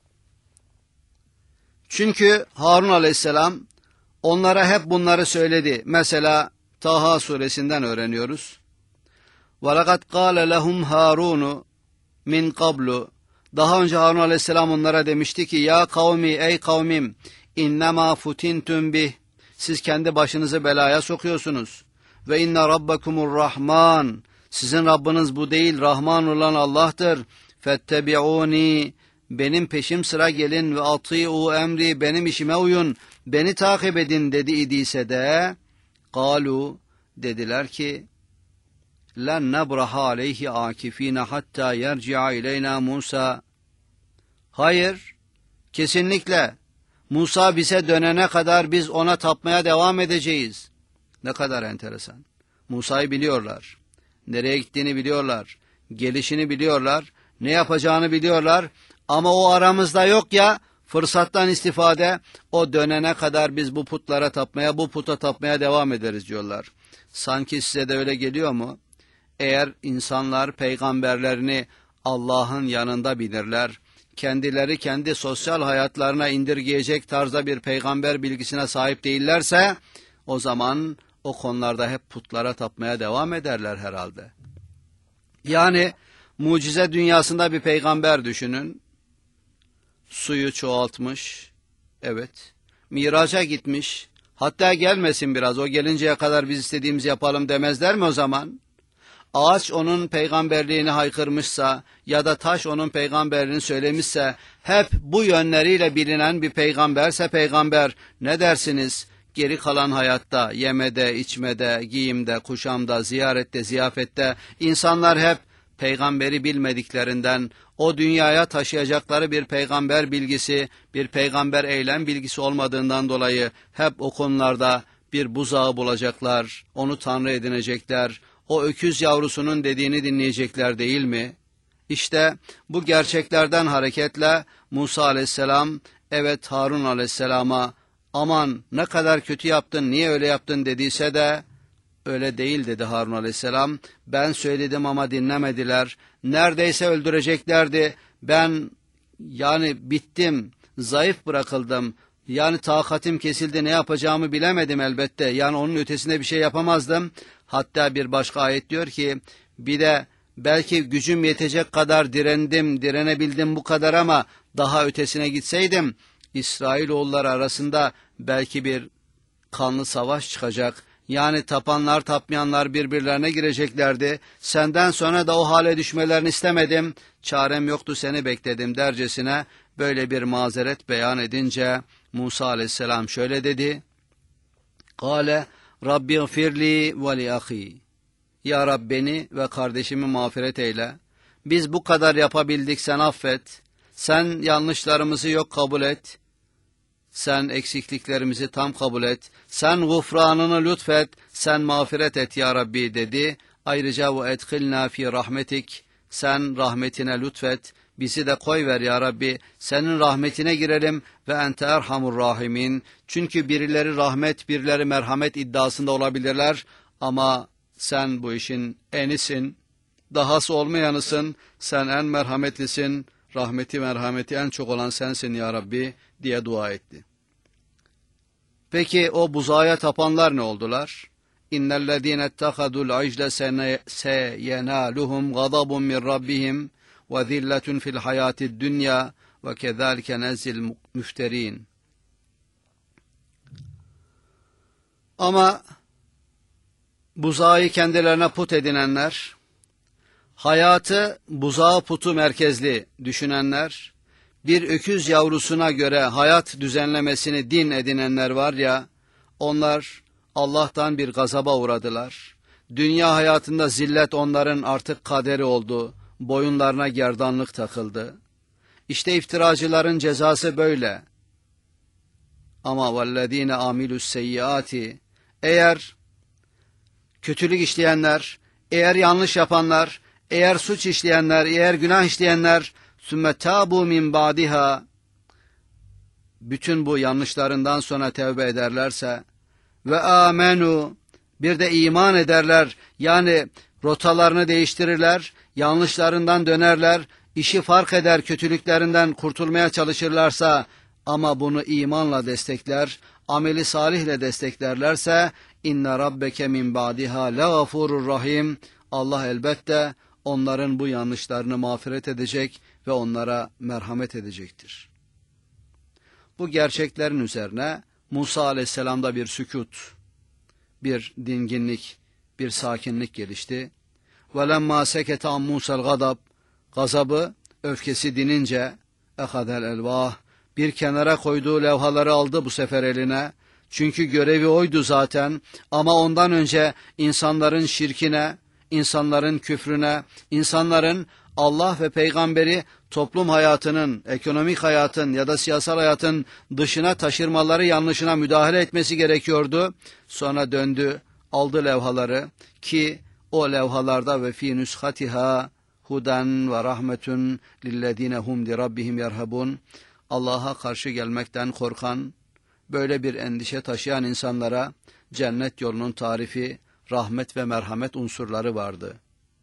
Çünkü Harun aleyhisselam onlara hep bunları söyledi. Mesela Taha suresinden öğreniyoruz. وَلَقَدْ قَالَ لَهُمْ هَارُونُ min qablu. Daha önce Harun aleyhisselam onlara demişti ki ya kavmi, ey kavmim, innema futintum bih. Siz kendi başınızı belaya sokuyorsunuz. Ve inne rabbakumur rahman. Sizin Rabbiniz bu değil, Rahman olan Allah'tır. Fettebi'uni. Benim peşim sıra gelin ve ati'u emri, benim işime uyun, beni takip edin dedi idiyse de kalu dediler ki len nebraha aleyhi akifine hatta yerci'a ileyna Musa. Hayır, kesinlikle. Musa bize dönene kadar biz ona tapmaya devam edeceğiz. Ne kadar enteresan. Musa'yı biliyorlar. Nereye gittiğini biliyorlar. Gelişini biliyorlar. Ne yapacağını biliyorlar. Ama o aramızda yok ya, fırsattan istifade, o dönene kadar biz bu putlara tapmaya, bu puta tapmaya devam ederiz diyorlar. Sanki size de öyle geliyor mu? Eğer insanlar peygamberlerini Allah'ın yanında bilirler, kendileri kendi sosyal hayatlarına indirgeyecek tarzda bir peygamber bilgisine sahip değillerse, o zaman o konularda hep putlara tapmaya devam ederler herhalde. Yani mucize dünyasında bir peygamber düşünün. Suyu çoğaltmış, evet. Miraca gitmiş, hatta gelmesin biraz, o gelinceye kadar biz istediğimizi yapalım demezler mi o zaman? Ağaç onun peygamberliğini haykırmışsa ya da taş onun peygamberliğini söylemişse, hep bu yönleriyle bilinen bir peygamberse peygamber, ne dersiniz? Geri kalan hayatta, yemede, içmede, giyimde, kuşamda, ziyarette, ziyafette, insanlar hep peygamberi bilmediklerinden, o dünyaya taşıyacakları bir peygamber bilgisi, bir peygamber eylem bilgisi olmadığından dolayı hep o konularda bir buzağı bulacaklar, onu tanrı edinecekler, o öküz yavrusunun dediğini dinleyecekler değil mi? İşte bu gerçeklerden hareketle Musa aleyhisselam, evet Harun aleyhisselama, aman ne kadar kötü yaptın, niye öyle yaptın dediyse de, öyle değil dedi Harun aleyhisselam. Ben söyledim ama dinlemediler. Neredeyse öldüreceklerdi. Ben yani bittim, zayıf bırakıldım. Yani takatim kesildi, ne yapacağımı bilemedim elbette. Yani onun ötesinde bir şey yapamazdım. Hatta bir başka ayet diyor ki, bir de belki gücüm yetecek kadar direndim, direnebildim bu kadar ama daha ötesine gitseydim, İsrailoğulları arasında belki bir kanlı savaş çıkacak. Yani tapanlar tapmayanlar birbirlerine gireceklerdi. Senden sonra da o hale düşmelerini istemedim. Çarem yoktu, seni bekledim dercesine böyle bir mazeret beyan edince Musa aleyhisselam şöyle dedi. Kale Rabbi gfirli ve li ahi. Ya Rab, beni ve kardeşimi mağfiret eyle. Biz bu kadar yapabildik, sen affet. Sen yanlışlarımızı yok kabul et. Sen eksikliklerimizi tam kabul et. Sen gufranını lütfet. Sen mağfiret et ya Rabbi dedi. Ayrıca ve edkhilna fi rahmetik. Sen rahmetine lütfet. Bizi de koy ver ya Rabbi. Senin rahmetine girelim ve ente erhamur rahimin. Çünkü birileri rahmet, birileri merhamet iddiasında olabilirler. Ama sen bu işin enisin. Dahası olmayanısın. Sen en merhametlisin. Rahmeti merhameti en çok olan sensin ya Rabbi diye dua etti. Peki o buzağa tapanlar ne oldular? İnnellezîne ettehadul icle seyenaluhum gazabun min rabbihim ve zilletun fil hayatid dünya ve kezalike nezzil müfterin. Ama buzağı kendilerine put edinenler, hayatı buzağı putu merkezli düşünenler, bir öküz yavrusuna göre hayat düzenlemesini din edinenler var ya, onlar Allah'tan bir gazaba uğradılar. Dünya hayatında zillet onların artık kaderi oldu, boyunlarına gerdanlık takıldı. İşte iftiracıların cezası böyle. Ama وَالَّذ۪ينَ عَمِلُوا السَّيِّئَاتِ Eğer kötülük işleyenler, eğer yanlış yapanlar, eğer suç işleyenler, eğer günah işleyenler, ثُمَّ تَابُوا مِنْ بَعْدِهَا bütün bu yanlışlarından sonra tevbe ederlerse ve amenu bir de iman ederler, yani rotalarını değiştirirler, yanlışlarından dönerler, işi fark eder, kötülüklerinden kurtulmaya çalışırlarsa ama bunu imanla destekler, ameli salihle desteklerlerse inne rabbeke min ba'diha lagafurur rahim. Allah elbette onların bu yanlışlarını mağfiret edecek ve onlara merhamet edecektir. Bu gerçeklerin üzerine Musa aleyhisselamda bir sükut, bir dinginlik, bir sakinlik gelişti. وَلَمَّا سَكَتَ عَنْ مُوسَى الْغَضَبِ Gazabı, öfkesi dinince اَخَذَ الْاَلْوَاهِ bir kenara koyduğu levhaları aldı bu sefer eline. Çünkü görevi oydu zaten ama ondan önce insanların şirkine, insanların küfrüne, insanların Allah ve peygamberi toplum hayatının, ekonomik hayatın ya da siyasal hayatın dışına taşırmaları yanlışına müdahale etmesi gerekiyordu. Sonra döndü, aldı levhaları ki o levhalarda ve fi nüshatiha huden ve rahmetun lillezine hum li rabbihim yerhabun. Allah'a karşı gelmekten korkan, böyle bir endişe taşıyan insanlara cennet yolunun tarifi, rahmet ve merhamet unsurları vardı.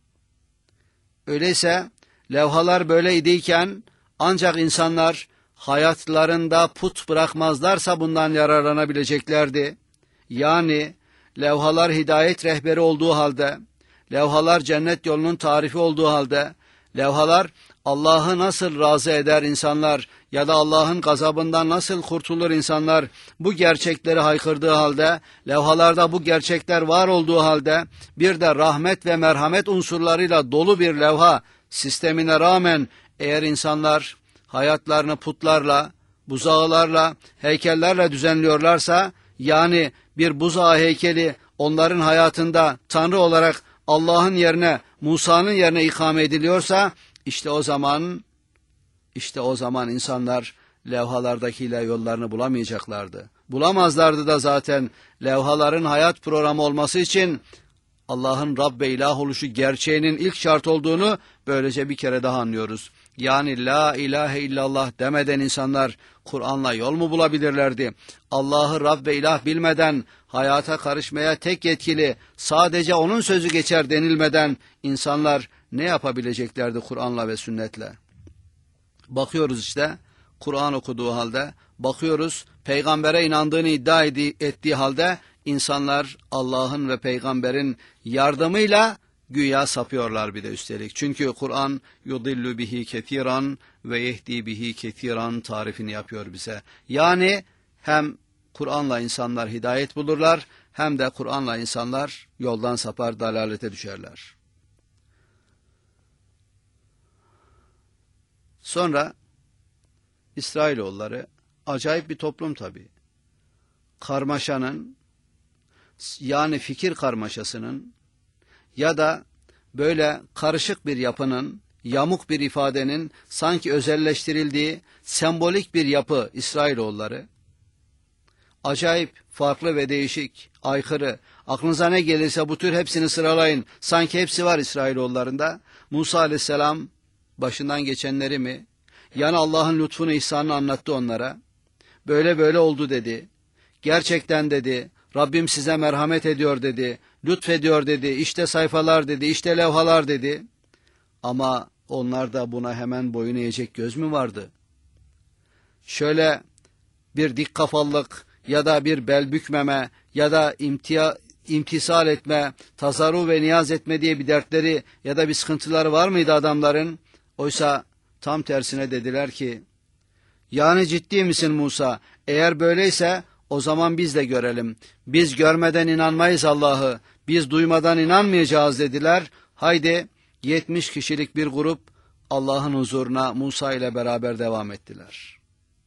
Öyleyse levhalar böyleydiyken ancak insanlar hayatlarında put bırakmazlarsa bundan yararlanabileceklerdi. Yani levhalar hidayet rehberi olduğu halde, levhalar cennet yolunun tarifi olduğu halde, levhalar Allah'ı nasıl razı eder insanlar ya da Allah'ın gazabından nasıl kurtulur insanlar bu gerçekleri haykırdığı halde, levhalarda bu gerçekler var olduğu halde, bir de rahmet ve merhamet unsurlarıyla dolu bir levha sistemine rağmen eğer insanlar hayatlarını putlarla, buzağılarla, heykellerle düzenliyorlarsa, yani bir buzağı heykeli onların hayatında Tanrı olarak Allah'ın yerine, Musa'nın yerine ikame ediliyorsa, işte o zaman, işte o zaman insanlar levhalardakiyle yollarını bulamayacaklardı. Bulamazlardı da zaten. Levhaların hayat programı olması için Allah'ın Rab ve ilah oluşu gerçeğinin ilk şart olduğunu böylece bir kere daha anlıyoruz. Yani la ilahe illallah demeden insanlar Kur'an'la yol mu bulabilirlerdi? Allah'ı Rab ve ilah bilmeden, hayata karışmaya tek yetkili, sadece onun sözü geçer denilmeden insanlar ne yapabileceklerdi Kur'an'la ve sünnetle? Bakıyoruz işte, Kur'an okuduğu halde, bakıyoruz peygambere inandığını iddia ettiği halde insanlar Allah'ın ve peygamberin yardımıyla güya sapıyorlar bir de üstelik. Çünkü Kur'an yudillu bihi ketiran ve yehdi bihi ketiran tarifini yapıyor bize. Yani hem Kur'an'la insanlar hidayet bulurlar, hem de Kur'an'la insanlar yoldan sapar, dalalete düşerler. Sonra İsrailoğulları acayip bir toplum tabii. Karmaşanın, yani fikir karmaşasının ya da böyle karışık bir yapının, yamuk bir ifadenin sanki özelleştirildiği sembolik bir yapı İsrailoğulları. Acayip, farklı ve değişik, aykırı. Aklınıza ne gelirse bu tür hepsini sıralayın. Sanki hepsi var İsrailoğullarında. Musa aleyhisselam başından geçenleri mi? Yani Allah'ın lütfunu, ihsanını anlattı onlara. Böyle böyle oldu dedi. Gerçekten dedi, Rabbim size merhamet ediyor dedi, lütfediyor dedi, işte sayfalar dedi, işte levhalar dedi. Ama onlar da buna hemen boyun eğecek göz mü vardı? Şöyle bir dik kafallık ya da bir bel bükmeme ya da imtia, imtisal etme, tazarru ve niyaz etme diye bir dertleri ya da bir sıkıntıları var mıydı adamların? Oysa tam tersine dediler ki, yani ciddi misin Musa? Eğer böyleyse o zaman biz de görelim. Biz görmeden inanmayız Allah'ı. Biz duymadan inanmayacağız dediler. Haydi yetmiş kişilik bir grup Allah'ın huzuruna Musa ile beraber devam ettiler.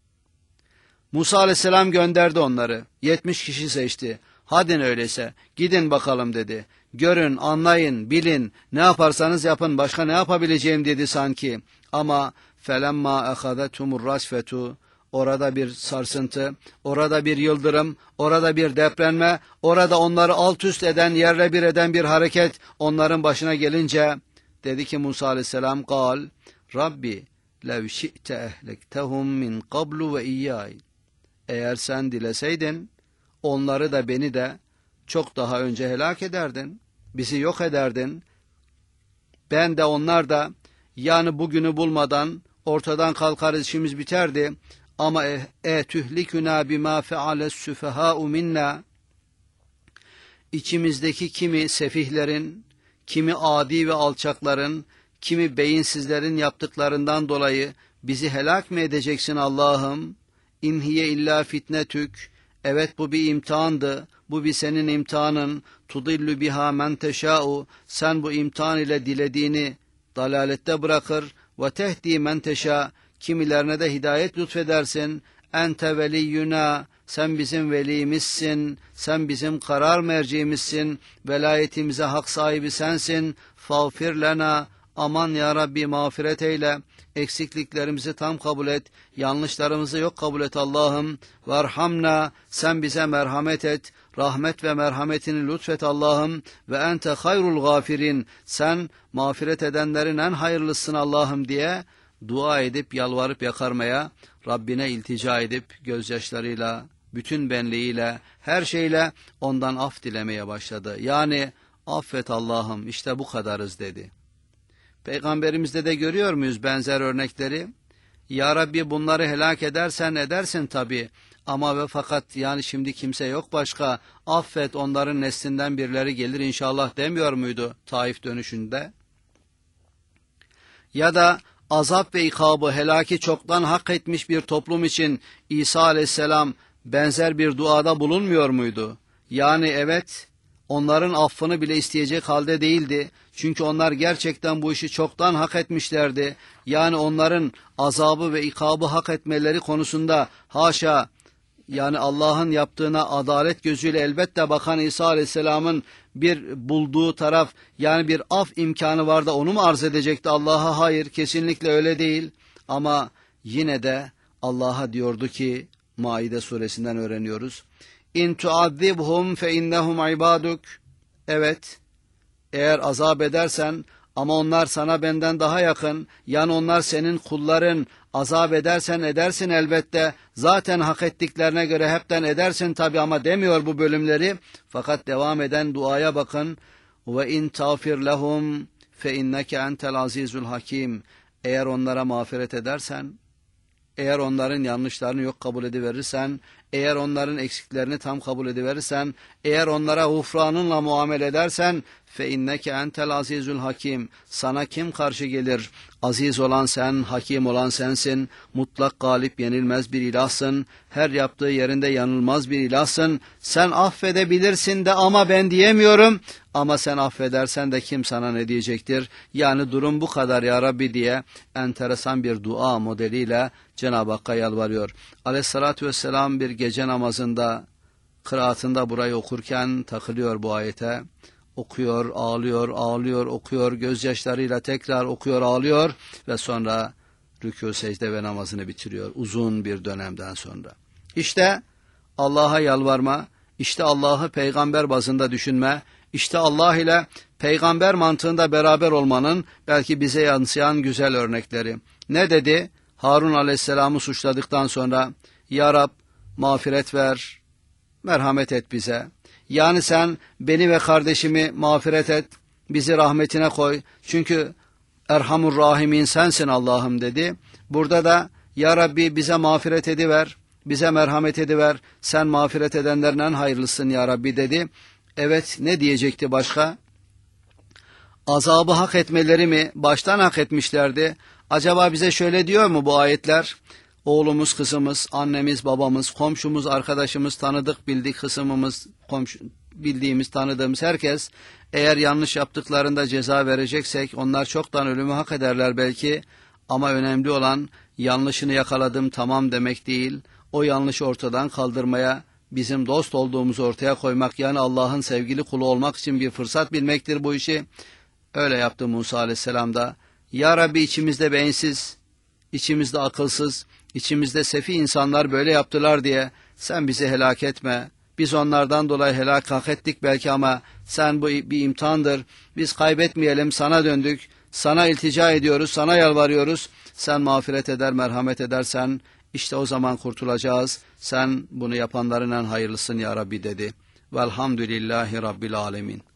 Musa aleyhisselam gönderdi onları. Yetmiş kişi seçti. Hadi öyleyse gidin bakalım dedi. Görün, anlayın, bilin, ne yaparsanız yapın, başka ne yapabileceğim dedi sanki. Ama felemma ahadetumur rasfetu, orada bir sarsıntı, orada bir yıldırım, orada bir depremle, orada onları alt üst eden, yerle bir eden bir hareket onların başına gelince dedi ki Musa aleyhisselam, "Kal, Rabbi, lev şi'te ehlektehum min qablu ve iyyay." Eğer sen dileseydin, onları da beni de çok daha önce helak ederdin, bizi yok ederdin. Ben de onlar da, yani bugünü bulmadan ortadan kalkarız, işimiz biterdi. Ama e, e tühlikuna bima feales süfehâ'u minna, içimizdeki kimi sefihlerin, kimi adi ve alçakların, kimi beyinsizlerin yaptıklarından dolayı bizi helak mı edeceksin Allah'ım? İnhiye illa fitnetük, evet bu bir imtihandı, bu bir senin imtihanın. Tudillu biha men teşâ'u, sen bu imtihan ile dilediğini dalalette bırakır. Ve tehdi men teşâ, kimilerine de hidayet lütfedersin. Ente veliyyuna, sen bizim velimizsin, sen bizim karar merciimizsin, velayetimize hak sahibi sensin. Fağfir lena, aman ya Rabbi mağfiret eyle, eksikliklerimizi tam kabul et, yanlışlarımızı yok kabul et Allah'ım. Verhamna, sen bize merhamet et, rahmet ve merhametini lütfet Allah'ım. Ve ente hayrul gafirin, sen mağfiret edenlerin en hayırlısın Allah'ım diye dua edip yalvarıp yakarmaya, Rabbine iltica edip gözyaşlarıyla, bütün benliğiyle, her şeyle ondan af dilemeye başladı. Yani affet Allah'ım, işte bu kadarız dedi. Peygamberimizde de görüyor muyuz benzer örnekleri? Ya Rabbi bunları helak edersen edersin tabi, ama ve fakat yani şimdi kimse yok başka, affet onların neslinden birileri gelir inşallah demiyor muydu Taif dönüşünde? Ya da azap ve ikabı, helaki çoktan hak etmiş bir toplum için İsa aleyhisselam benzer bir duada bulunmuyor muydu? Yani evet, onların affını bile isteyecek halde değildi. Çünkü onlar gerçekten bu işi çoktan hak etmişlerdi. Yani onların azabı ve ikabı hak etmeleri konusunda haşa, yani Allah'ın yaptığına adalet gözüyle elbette bakan İsa aleyhisselamın bir bulduğu taraf, yani bir af imkanı var da onu mu arz edecekti Allah'a? Hayır, kesinlikle öyle değil. Ama yine de Allah'a diyordu ki, Maide suresinden öğreniyoruz. İn tuazibhum fe innehum ibaduk. Evet, eğer azap edersen, ama onlar sana benden daha yakın, yani onlar senin kulların, azap edersen edersin elbette, zaten hak ettiklerine göre hepten edersin tabi, ama demiyor bu bölümleri. Fakat devam eden duaya bakın. Ve in tağfir lehum fe inneke entel azizul hakim. Eğer onlara mağfiret edersen, eğer onların yanlışlarını yok kabul ediverirsen, eğer onların eksiklerini tam kabul ediverirsen, eğer onlara gufranınla muamele edersen, fe inneke entel azizul hakim. Sana kim karşı gelir? Aziz olan sen, hakim olan sensin. Mutlak galip, yenilmez bir ilahsın. Her yaptığı yerinde yanılmaz bir ilahsın. Sen affedebilirsin de ama ben diyemiyorum. Ama sen affedersen de kim sana ne diyecektir? Yani durum bu kadar ya Rabbi diye enteresan bir dua modeliyle Cenab-ı Hakk'a yalvarıyor. Aleyhissalatü vesselam bir gece namazında, kıraatında burayı okurken takılıyor bu ayete. Okuyor, ağlıyor, ağlıyor, okuyor, gözyaşlarıyla tekrar okuyor, ağlıyor ve sonra rükû, secde ve namazını bitiriyor uzun bir dönemden sonra. İşte Allah'a yalvarma, işte Allah'ı peygamber bazında düşünme, işte Allah ile peygamber mantığında beraber olmanın belki bize yansıyan güzel örnekleri. Ne dedi? Harun aleyhisselamı suçladıktan sonra, Ya Rab mağfiret ver, merhamet et bize. Yani sen beni ve kardeşimi mağfiret et, bizi rahmetine koy. Çünkü Erhamur Rahimin sensin Allah'ım dedi. Burada da Ya Rabbi bize mağfiret ediver, bize merhamet ediver. Sen mağfiret edenlerin en hayırlısın Ya Rabbi dedi. Evet, ne diyecekti başka? Azabı hak etmeleri mi? Baştan hak etmişlerdi. Acaba bize şöyle diyor mu bu ayetler? Oğlumuz, kızımız, annemiz, babamız, komşumuz, arkadaşımız, tanıdık, bildik kısmımız, komşu, bildiğimiz, tanıdığımız herkes, eğer yanlış yaptıklarında ceza vereceksek, onlar çoktan ölümü hak ederler belki, ama önemli olan yanlışını yakaladım tamam demek değil, o yanlışı ortadan kaldırmaya, bizim dost olduğumuzu ortaya koymak, yani Allah'ın sevgili kulu olmak için bir fırsat bilmektir bu işi. Öyle yaptı Musa aleyhisselam da. Ya Rabbi içimizde beyinsiz, içimizde akılsız, İçimizde sefi insanlar böyle yaptılar diye sen bizi helak etme. Biz onlardan dolayı helak hak ettik belki, ama sen bu bir imtihandır. Biz kaybetmeyelim, sana döndük. Sana iltica ediyoruz, sana yalvarıyoruz. Sen mağfiret eder, merhamet edersen işte o zaman kurtulacağız. Sen bunu yapanların en hayırlısın ya Rabbi dedi. Velhamdülillahi Rabbil alemin.